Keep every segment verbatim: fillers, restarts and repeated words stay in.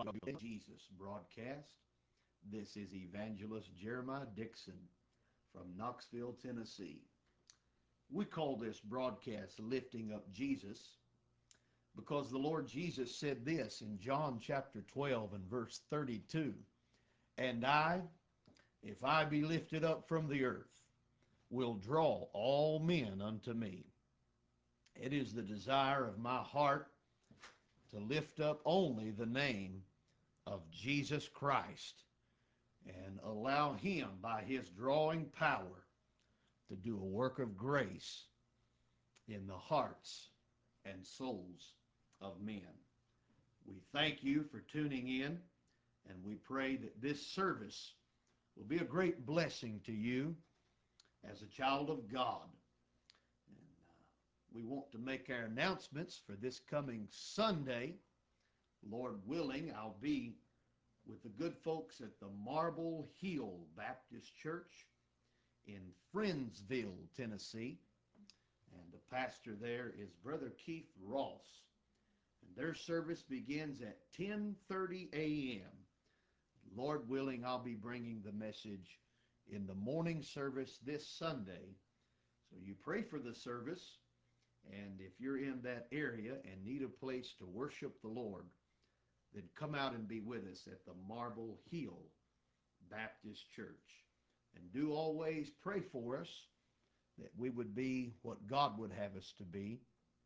Jesus broadcast. This is Evangelist Jeremiah Dixon from Knoxville, Tennessee. We call this broadcast Lifting Up Jesus because the Lord Jesus said this in John chapter twelve and verse thirty-two. And I, if I be lifted up from the earth, will draw all men unto me. It is the desire of my heart to lift up only the name of Jesus Christ and allow him by his drawing power to do a work of grace in the hearts and souls of men. We thank you for tuning in, and we pray that this service will be a great blessing to you as a child of God. And uh, we want to make our announcements for this coming Sunday. Lord willing, I'll be with the good folks at the Marble Hill Baptist Church in Friendsville, Tennessee. And the pastor there is Brother Keith Ross. And their service begins at ten thirty a m Lord willing, I'll be bringing the message in the morning service this Sunday. So you pray for the service, and if you're in that area and need a place to worship the Lord, then come out and be with us at the Marble Hill Baptist Church. And do always pray for us that we would be what God would have us to be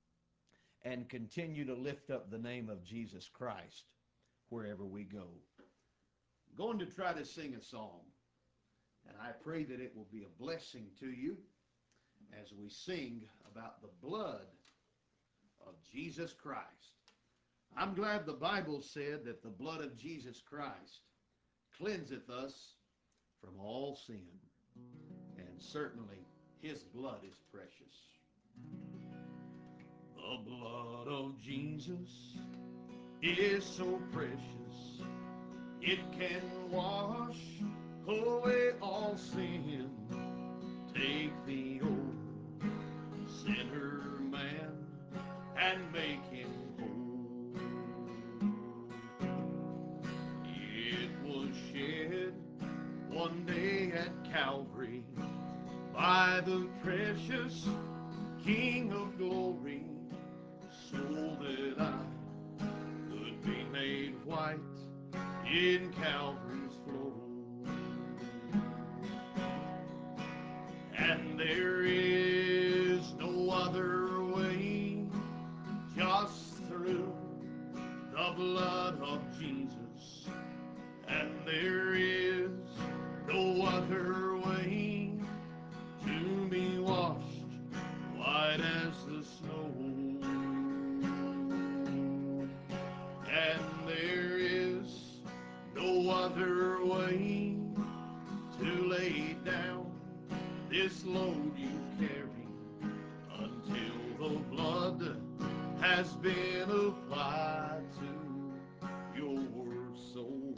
and continue to lift up the name of Jesus Christ wherever we go. I'm going to try to sing a song, and I pray that it will be a blessing to you as we sing about the blood of Jesus Christ. I'm glad the Bible said that the blood of Jesus Christ cleanseth us from all sin. And certainly his blood is precious. The blood of Jesus is so precious. It can wash away all sin. Take the old sinner man and make him whole. It was shed one day at Calvary by the precious King of glory, so that I could be made white in Calvary's flow. And there is no other way, just through the blood of Jesus. And there is no other way to be washed white as the snow. And there is no other way to lay down this load you carry until the blood has been applied to your soul.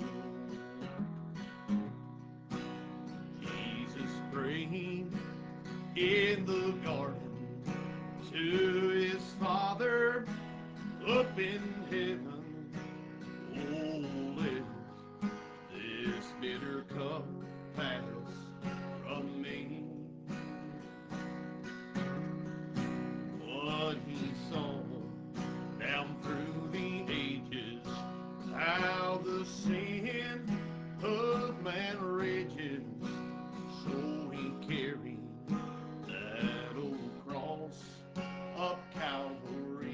Jesus prayed in the garden to his Father up in heaven. Oh, let this bitter cup pass from me. But he saw down through the ages how the sin of man rages. So he carried that old cross up Calvary.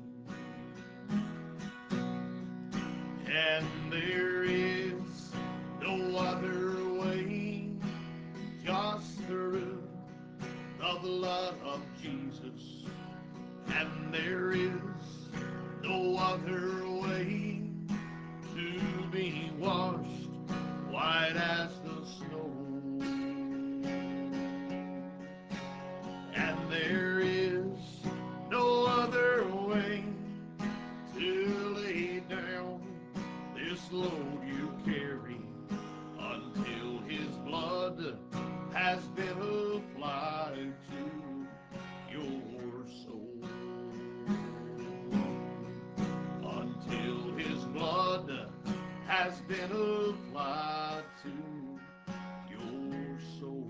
And there is no other way, just through the blood of Jesus. And there is no other way to be washed white as the snow. And there is no other way to lay down this load you carry until his blood has been applied to your soul. Until his blood has been applied to your soul.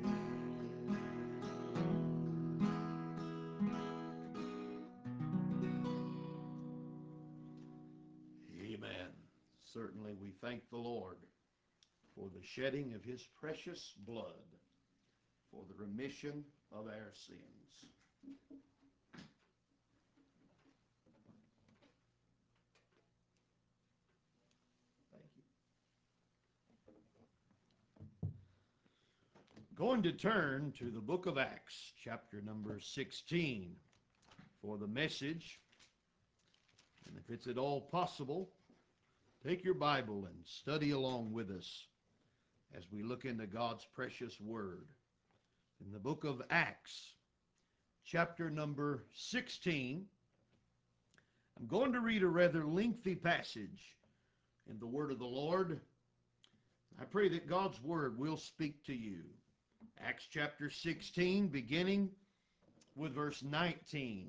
Amen. Certainly we thank the Lord for the shedding of his precious blood for the remission of our sins. Thank you. Going to turn to the book of Acts, chapter number sixteen, for the message. And if it's at all possible, take your Bible and study along with us as we look into God's precious word. In the book of Acts, chapter number sixteen, I'm going to read a rather lengthy passage in the word of the Lord. I pray that God's word will speak to you. Acts chapter sixteen, beginning with verse nineteen.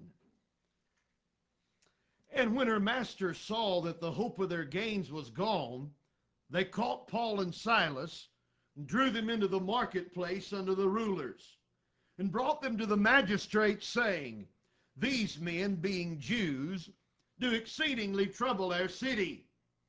And when her masters saw that the hope of their gains was gone, they caught Paul and Silas and drew them into the marketplace unto the rulers, and brought them to the magistrates, saying, These men, being Jews, do exceedingly trouble our city,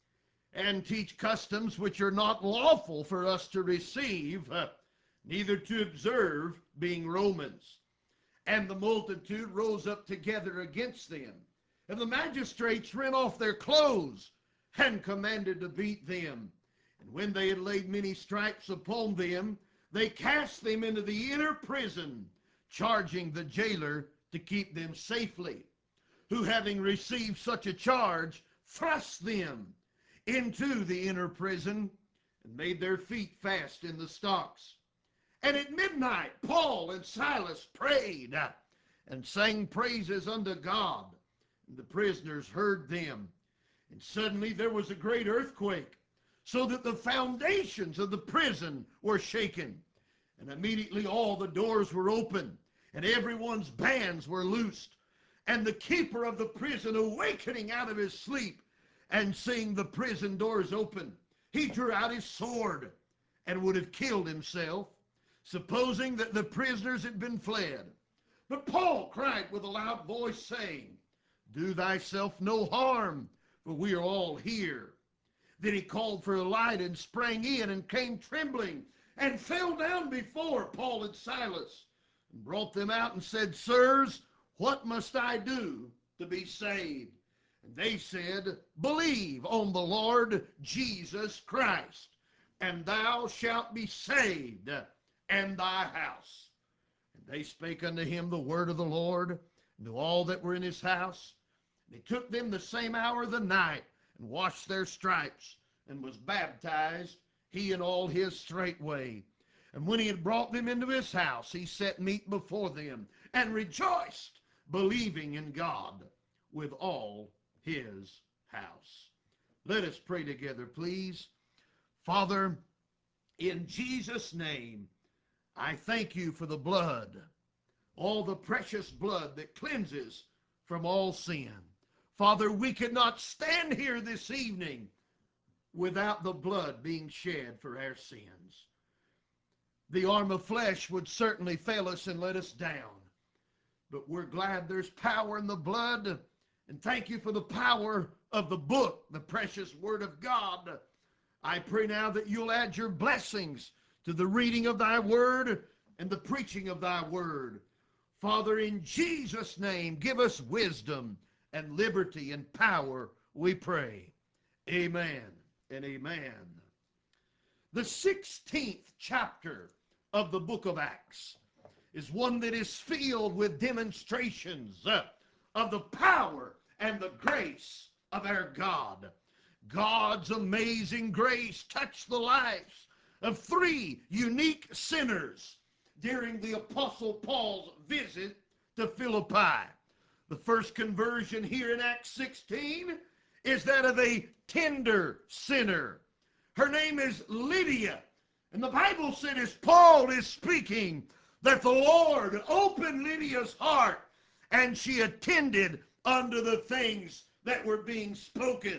and teach customs which are not lawful for us to receive, uh, neither to observe, being Romans. And the multitude rose up together against them. And the magistrates rent off their clothes, and commanded to beat them. And when they had laid many stripes upon them, they cast them into the inner prison, charging the jailer to keep them safely, who, having received such a charge, thrust them into the inner prison, and made their feet fast in the stocks. And at midnight Paul and Silas prayed, and sang praises unto God. And the prisoners heard them. And suddenly there was a great earthquake, so that the foundations of the prison were shaken. And immediately all the doors were opened, and everyone's bands were loosed. And the keeper of the prison, awakening out of his sleep, and seeing the prison doors open, he drew out his sword, and would have killed himself, supposing that the prisoners had been fled. But Paul cried with a loud voice, saying, Do thyself no harm, for we are all here. Then he called for a light and sprang in, and came trembling, and fell down before Paul and Silas, and brought them out, and said, Sirs, what must I do to be saved? And they said, Believe on the Lord Jesus Christ, and thou shalt be saved, and thy house. And they spake unto him the word of the Lord, and to all that were in his house. And he took them the same hour of the night, and washed their stripes, and was baptized, he and all his straightway. And when he had brought them into his house, he set meat before them, and rejoiced, believing in God with all his house. Let us pray together, please. Father, in Jesus' name, I thank you for the blood, all the precious blood that cleanses from all sin. Father, we could not stand here this evening without the blood being shed for our sins. The arm of flesh would certainly fail us and let us down. But we're glad there's power in the blood, and thank you for the power of the book, the precious word of God. I pray now that you'll add your blessings to the reading of thy word and the preaching of thy word. Father, in Jesus' name, give us wisdom and liberty and power, we pray. Amen and amen. The sixteenth chapter of the book of Acts is one that is filled with demonstrations uh, of the power and the grace of our God. God's amazing grace touched the lives of three unique sinners during the Apostle Paul's visit to Philippi. The first conversion here in Acts sixteen is that of a tender sinner. Her name is Lydia. And the Bible said, as Paul is speaking, that the Lord opened Lydia's heart, and she attended unto the things that were being spoken.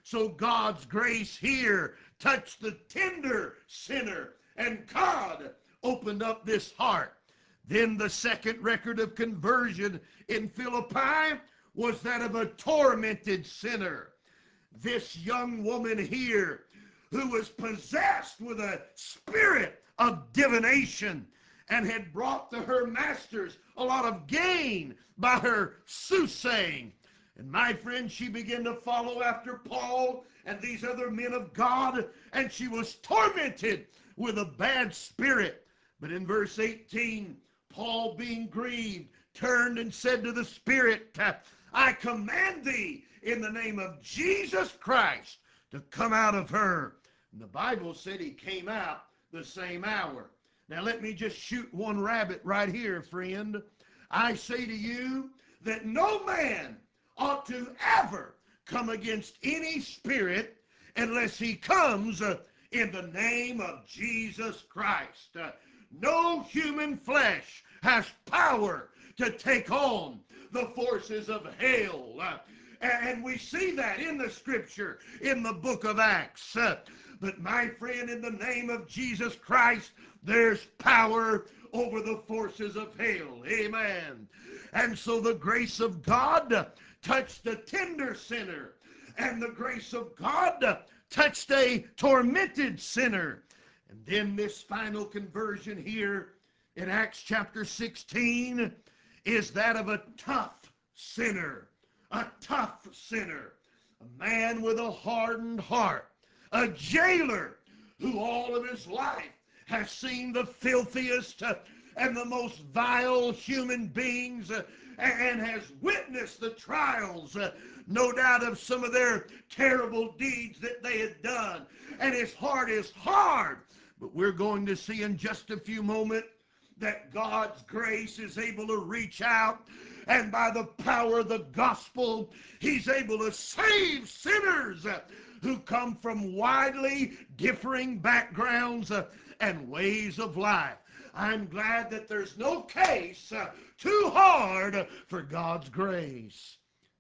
So God's grace here touched the tender sinner, and God opened up this heart. Then the second record of conversion in Philippi was that of a tormented sinner. This young woman here, who was possessed with a spirit of divination and had brought to her masters a lot of gain by her soothsaying. And my friend, she began to follow after Paul and these other men of God, and she was tormented with a bad spirit. But in verse eighteen, Paul, being grieved, turned and said to the spirit, I command thee in the name of Jesus Christ to come out of her. And the Bible said he came out the same hour. Now let me just shoot one rabbit right here, friend. I say to you that no man ought to ever come against any spirit unless he comes uh, in the name of Jesus Christ. Uh, no human flesh has power to take on the forces of hell. Uh, and we see that in the scripture in the book of Acts. Uh, but my friend, in the name of Jesus Christ, there's power over the forces of hell. Amen. And so the grace of God touched a tender sinner, and the grace of God touched a tormented sinner. And then this final conversion here in Acts chapter sixteen is that of a tough sinner. A tough sinner. A man with a hardened heart. A jailer who all of his life has seen the filthiest uh, and the most vile human beings uh, and has witnessed the trials, uh, no doubt, of some of their terrible deeds that they had done. And his heart is hard. But we're going to see in just a few moments that God's grace is able to reach out, and by the power of the gospel, he's able to save sinners uh, who come from widely differing backgrounds uh, and ways of life. I'm glad that there's no case uh, too hard for God's grace.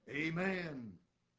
Amen.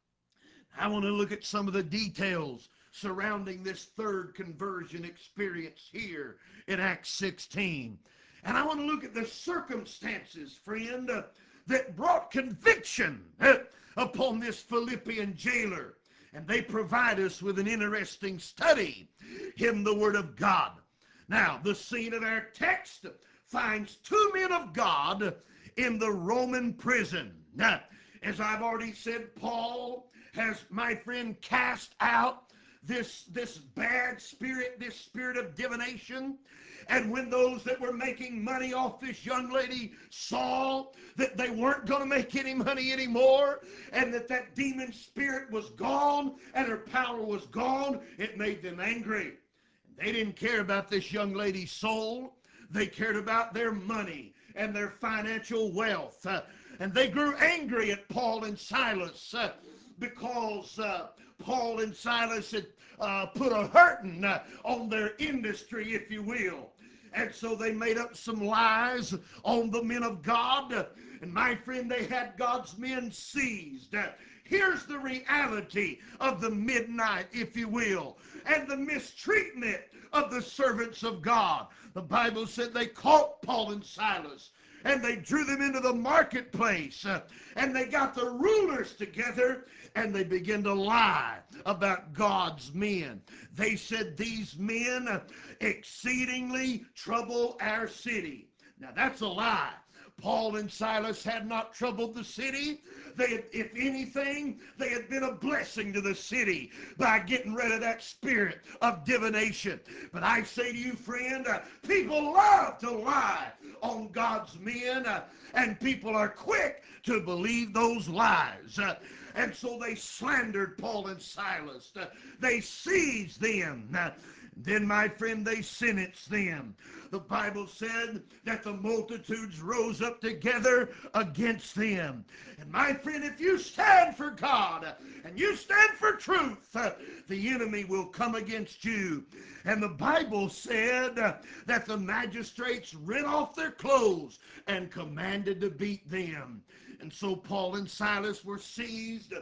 I want to look at some of the details surrounding this third conversion experience here in Acts sixteen. And I want to look at the circumstances, friend, uh, that brought conviction uh, upon this Philippian jailer. And they provide us with an interesting study in the Word of God. Now, the scene of our text finds two men of God in the Roman prison. Now, as I've already said, Paul has, my friend, cast out this, this bad spirit, this spirit of divination. And when those that were making money off this young lady saw that they weren't going to make any money anymore, and that that demon spirit was gone and her power was gone, it made them angry. They didn't care about this young lady's soul. They cared about their money and their financial wealth. Uh, and they grew angry at Paul and Silas uh, because uh, Paul and Silas had uh, put a hurting uh, on their industry, if you will. And so they made up some lies on the men of God. And my friend, they had God's men seized. Here's the reality of the midnight, if you will, and the mistreatment of the servants of God. The Bible said they caught Paul and Silas, and they drew them into the marketplace, uh, and they got the rulers together, and they began to lie about God's men. They said these men uh, exceedingly trouble our city. Now that's a lie. Paul and Silas had not troubled the city. They had, if anything, they had been a blessing to the city by getting rid of that spirit of divination. But I say to you, friend, uh, people love to lie on God's men, uh, and people are quick to believe those lies. Uh, and so they slandered Paul and Silas. Uh, they seized them. Uh, Then, my friend, they sentenced them. The Bible said that the multitudes rose up together against them. And my friend, if you stand for God and you stand for truth, uh, the enemy will come against you. And the Bible said uh, that the magistrates rent off their clothes and commanded to beat them. And so Paul and Silas were seized.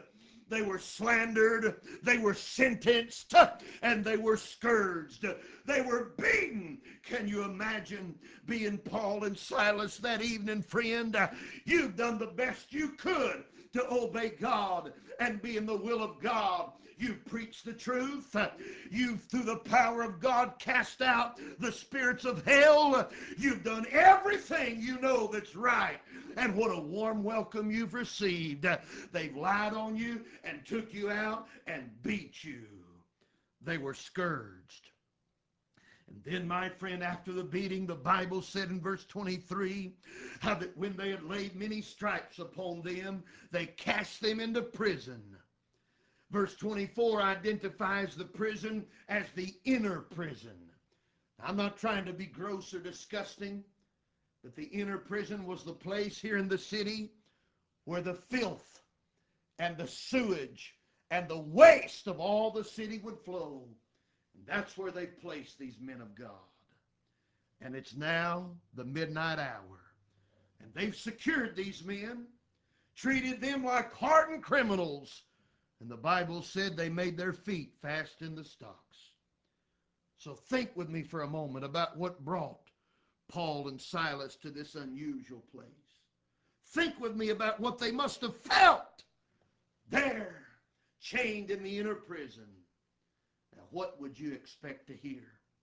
They were slandered, they were sentenced, and they were scourged. They were beaten. Can you imagine being Paul and Silas that evening, friend? You've done the best you could to obey God and be in the will of God. You've preached the truth. You've, through the power of God, cast out the spirits of hell. You've done everything you know that's right. And what a warm welcome you've received. They've lied on you and took you out and beat you. They were scourged. And then, my friend, after the beating, the Bible said in verse twenty-three, how that when they had laid many stripes upon them, they cast them into prison. Verse twenty-four identifies the prison as the inner prison. I'm not trying to be gross or disgusting, but the inner prison was the place here in the city where the filth and the sewage and the waste of all the city would flow. And that's where they placed these men of God. And it's now the midnight hour. And they've secured these men, treated them like hardened criminals. And the Bible said they made their feet fast in the stocks. So think with me for a moment about what brought Paul and Silas to this unusual place. Think with me about what they must have felt there, chained in the inner prison. Now, what would you expect to hear?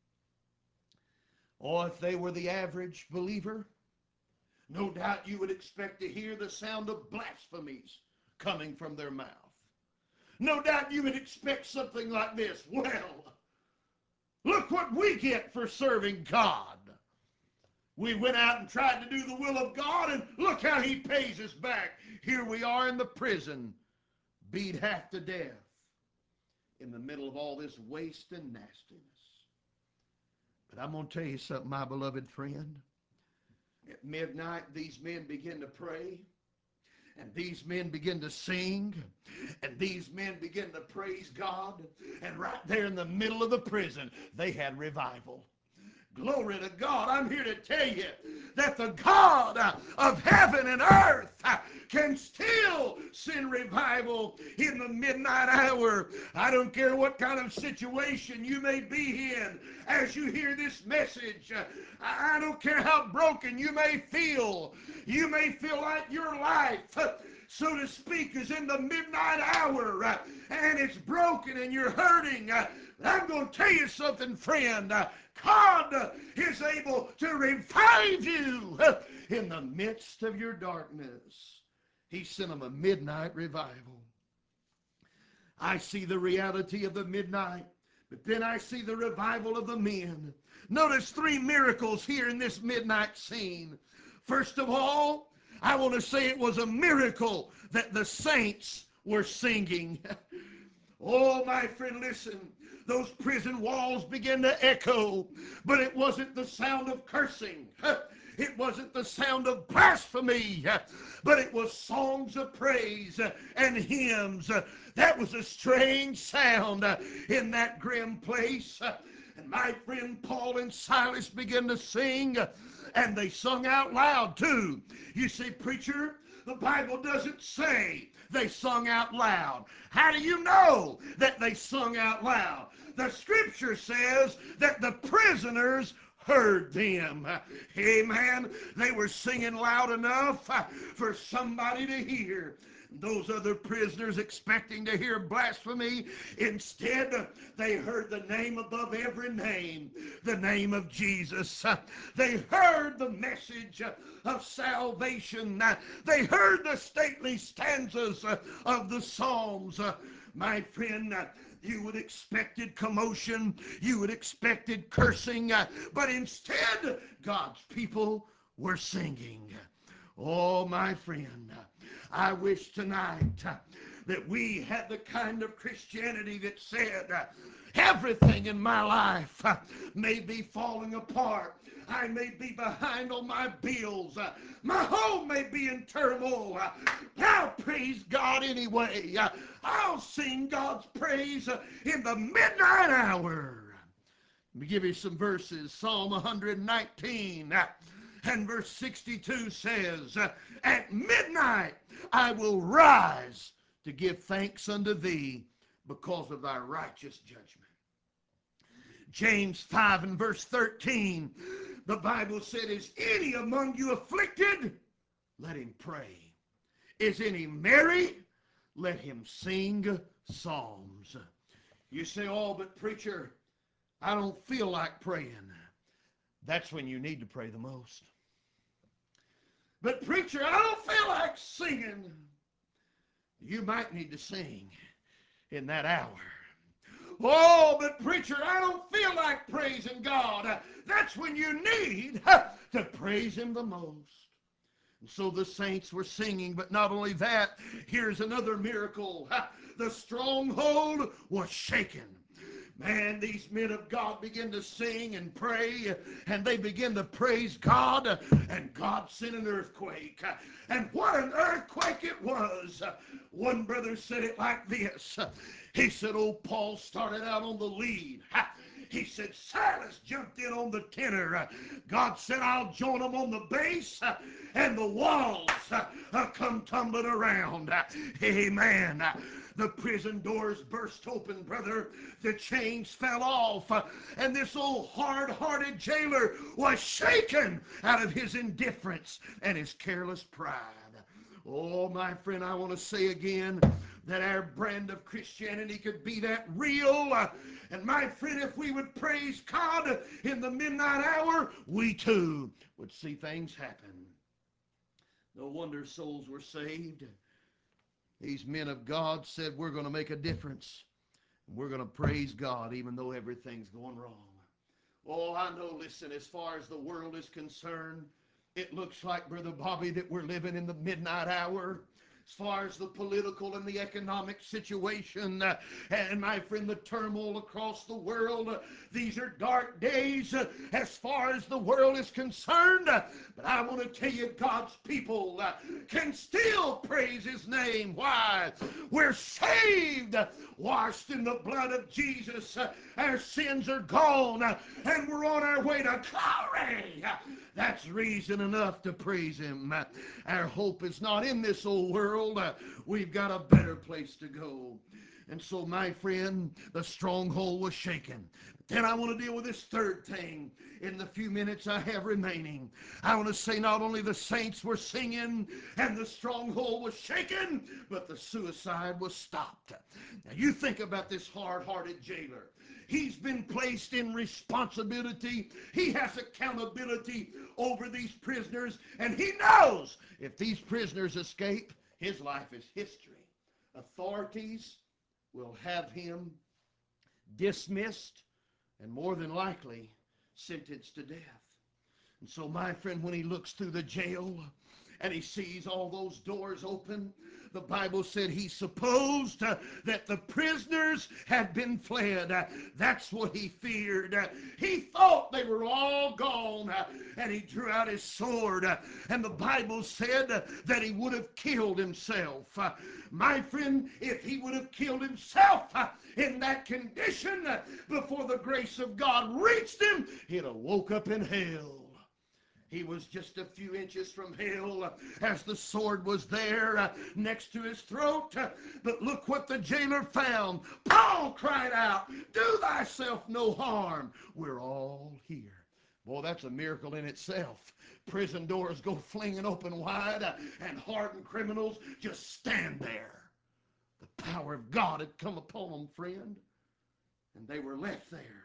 Or if they were the average believer, no doubt you would expect to hear the sound of blasphemies coming from their mouth. No doubt you would expect something like this. Well, look what we get for serving God. We went out and tried to do the will of God, and look how he pays us back. Here we are in the prison, beat half to death, in the middle of all this waste and nastiness. But I'm going to tell you something, my beloved friend. At midnight, these men begin to pray. And these men begin to sing, and these men begin to praise God. And right there in the middle of the prison, they had revival. Glory to God. I'm here to tell you that the God of heaven and earth can still send revival in the midnight hour. I don't care what kind of situation you may be in as you hear this message. I don't care how broken you may feel. You may feel like your life, so to speak, is in the midnight hour and it's broken and you're hurting. I'm going to tell you something, friend. God is able to revive you in the midst of your darkness. He sent them a midnight revival. I see the reality of the midnight, but then I see the revival of the men. Notice three miracles here in this midnight scene. First of all, I want to say it was a miracle that the saints were singing. Oh, my friend, listen. Those prison walls began to echo, but it wasn't the sound of cursing. It wasn't the sound of blasphemy, but it was songs of praise and hymns. That was a strange sound in that grim place. And my friend Paul and Silas began to sing, and they sung out loud too. You see, preacher, the Bible doesn't say they sung out loud. How do you know that they sung out loud? The scripture says that the prisoners heard them. Amen. They were singing loud enough for somebody to hear. Those other prisoners, expecting to hear blasphemy, instead they heard the name above every name, the name of Jesus. They heard the message of salvation. They heard the stately stanzas of the Psalms. My friend, you would expected commotion, you would expected cursing, but instead God's people were singing. Oh, my friend, I wish tonight that we had the kind of Christianity that said, everything in my life may be falling apart. I may be behind on my bills. My home may be in turmoil. I'll praise God anyway. I'll sing God's praise in the midnight hour. Let me give you some verses. Psalm one nineteen and verse sixty-two says, at midnight I will rise to give thanks unto thee because of thy righteous judgment. James five and verse thirteen, the Bible said, is any among you afflicted? Let him pray. Is any merry? Let him sing psalms. You say, oh, but preacher, I don't feel like praying. That's when you need to pray the most. But preacher, I don't feel like singing. You might need to sing in that hour. Oh, but preacher, I don't feel like praising God. That's when you need to praise him the most. And so the saints were singing, but not only that, here's another miracle. The stronghold was shaken. Man, these men of God begin to sing and pray, and they begin to praise God, and God sent an earthquake. And what an earthquake it was. One brother said it like this. He said, oh, Paul started out on the lead. He said, Silas jumped in on the tenor. God said, I'll join them on the bass, and the walls come tumbling around. Amen. The prison doors burst open, brother. The chains fell off. And this old hard-hearted jailer was shaken out of his indifference and his careless pride. Oh, my friend, I want to say again that our brand of Christianity could be that real. And my friend, if we would praise God in the midnight hour, we too would see things happen. No wonder souls were saved. These men of God said, we're going to make a difference. We're going to praise God even though everything's going wrong. Oh, I know, listen, as far as the world is concerned, it looks like, Brother Bobby, that we're living in the midnight hour. As far as the political and the economic situation, uh, and my friend, the turmoil across the world, uh, these are dark days uh, as far as the world is concerned. Uh, but I want to tell you, God's people uh, can still praise his name. Why? We're saved, uh, washed in the blood of Jesus. Uh, our sins are gone, uh, and we're on our way to glory. Uh, that's reason enough to praise him. Uh, our hope is not in this old world. Uh, we've got a better place to go. And so, my friend, the stronghold was shaken. Then I want to deal with this third thing in the few minutes I have remaining. I want to say not only the saints were singing and the stronghold was shaken, but the suicide was stopped. Now you think about this hard-hearted jailer. He's been placed in responsibility. He has accountability over these prisoners, and he knows if these prisoners escape, his life is history. Authorities will have him dismissed and more than likely sentenced to death. And so, my friend, when he looks through the jail and he sees all those doors open, the Bible said he supposed uh, that the prisoners had been fled. Uh, that's what he feared. Uh, he thought they were all gone, uh, and he drew out his sword. Uh, and the Bible said uh, that he would have killed himself. Uh, my friend, if he would have killed himself uh, in that condition uh, before the grace of God reached him, he'd have woke up in hell. He was just a few inches from hell as the sword was there uh, next to his throat. Uh, but look what the jailer found. Paul cried out, do thyself no harm. We're all here. Boy, that's a miracle in itself. Prison doors go flinging open wide uh, and hardened criminals just stand there. The power of God had come upon them, friend. And they were left there,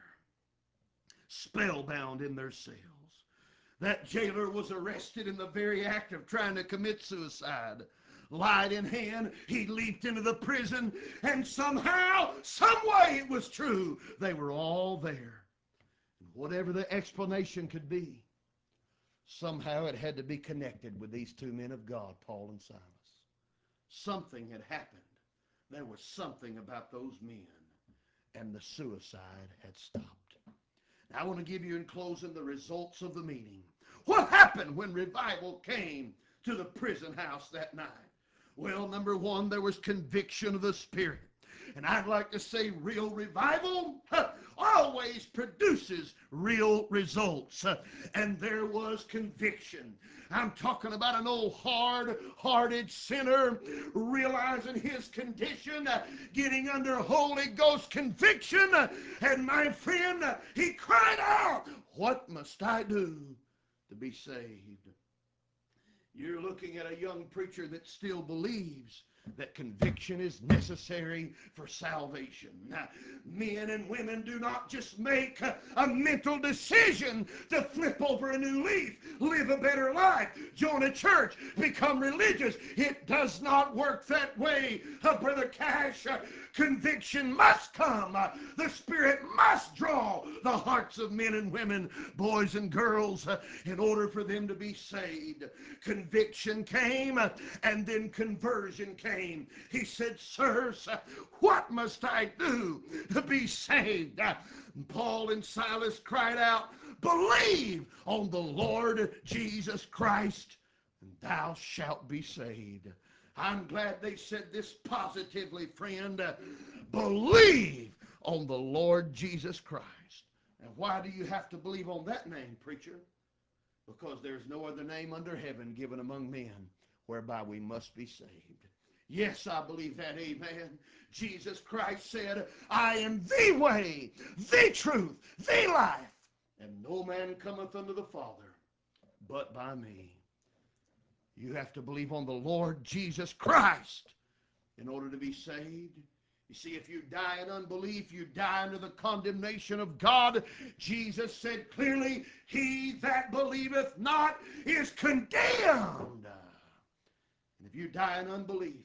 spellbound in their cells. That jailer was arrested in the very act of trying to commit suicide. Light in hand, he leaped into the prison, and somehow, some way it was true, they were all there. And whatever the explanation could be, somehow it had to be connected with these two men of God, Paul and Silas. Something had happened. There was something about those men, and the suicide had stopped. Now, I want to give you in closing the results of the meeting. What happened when revival came to the prison house that night? Well, number one, there was conviction of the Spirit. And I'd like to say real revival huh, always produces real results. Uh, and there was conviction. I'm talking about an old hard-hearted sinner realizing his condition, uh, getting under Holy Ghost conviction. Uh, and my friend, uh, he cried out, "What must I do to be saved?" You're looking at a young preacher that still believes that conviction is necessary for salvation. Now, men and women do not just make a, a mental decision to flip over a new leaf, live a better life, join a church, become religious. It does not work that way. Uh, Brother Cash, uh, conviction must come. Uh, the Spirit must draw the hearts of men and women, boys and girls, uh, in order for them to be saved. Conviction came, uh, and then conversion came. He said, "Sirs, uh, what must I do to be saved?" Uh, Paul and Silas cried out, "Believe on the Lord Jesus Christ, and thou shalt be saved." I'm glad they said this positively, friend. Uh, believe on the Lord Jesus Christ. And why do you have to believe on that name, preacher? Because there's no other name under heaven given among men whereby we must be saved. Yes, I believe that, amen. Jesus Christ said, "I am the way, the truth, the life, and no man cometh unto the Father but by me." You have to believe on the Lord Jesus Christ in order to be saved. You see, if you die in unbelief, you die under the condemnation of God. Jesus said clearly, "He that believeth not is condemned." And if you die in unbelief,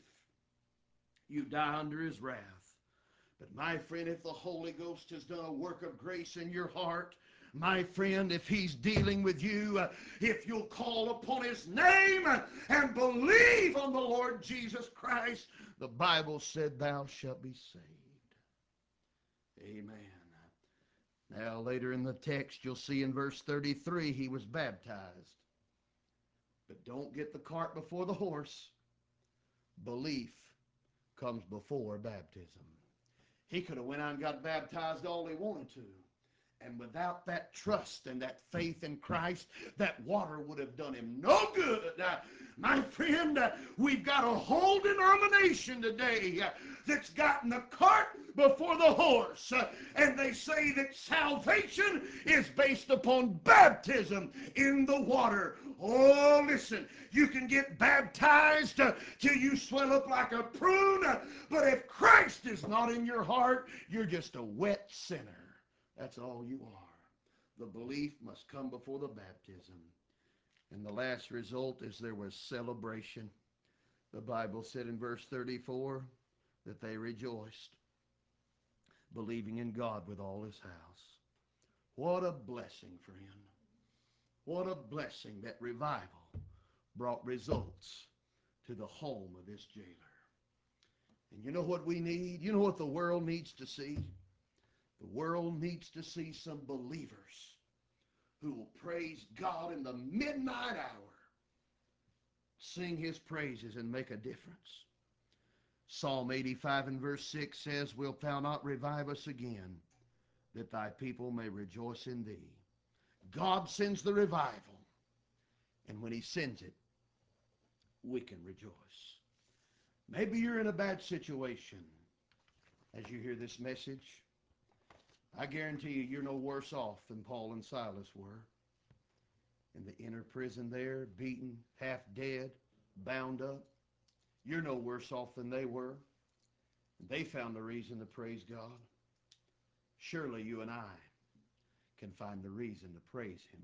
you die under his wrath. But my friend, if the Holy Ghost has done a work of grace in your heart, my friend, if he's dealing with you, uh, if you'll call upon his name uh, and believe on the Lord Jesus Christ, the Bible said, "Thou shalt be saved." Amen. Now, later in the text, you'll see in verse thirty-three, he was baptized. But don't get the cart before the horse. Belief comes before baptism. He could have went out and got baptized all he wanted to. And without that trust and that faith in Christ, that water would have done him no good. Uh, my friend, uh, we've got a whole denomination today uh, that's gotten the cart before the horse. Uh, and they say that salvation is based upon baptism in the water. Oh, listen, you can get baptized uh, till you swell up like a prune, uh, but if Christ is not in your heart, you're just a wet sinner. That's all you are. The belief must come before the baptism. And the last result is there was celebration. The Bible said in verse thirty-four that they rejoiced, believing in God with all his house. What a blessing, friend. What a blessing that revival brought results to the home of this jailer. And you know what we need? You know what the world needs to see? The world needs to see some believers who will praise God in the midnight hour, sing his praises, and make a difference. Psalm eighty-five and verse six says, "Wilt thou not revive us again, that thy people may rejoice in thee?" God sends the revival, and when he sends it, we can rejoice. Maybe you're in a bad situation as you hear this message. I guarantee you, you're no worse off than Paul and Silas were. In the inner prison there, beaten, half dead, bound up. You're no worse off than they were. They found a reason to praise God. Surely you and I can find the reason to praise him.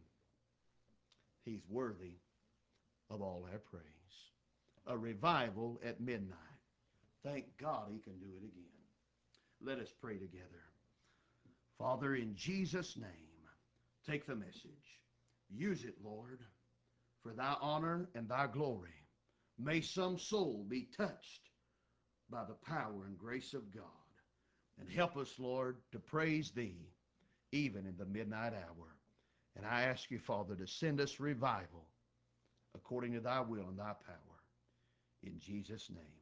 He's worthy of all our praise. A revival at midnight. Thank God he can do it again. Let us pray together. Father, in Jesus' name, take the message. Use it, Lord, for thy honor and thy glory. May some soul be touched by the power and grace of God. And help us, Lord, to praise thee even in the midnight hour. And I ask you, Father, to send us revival according to thy will and thy power. In Jesus' name.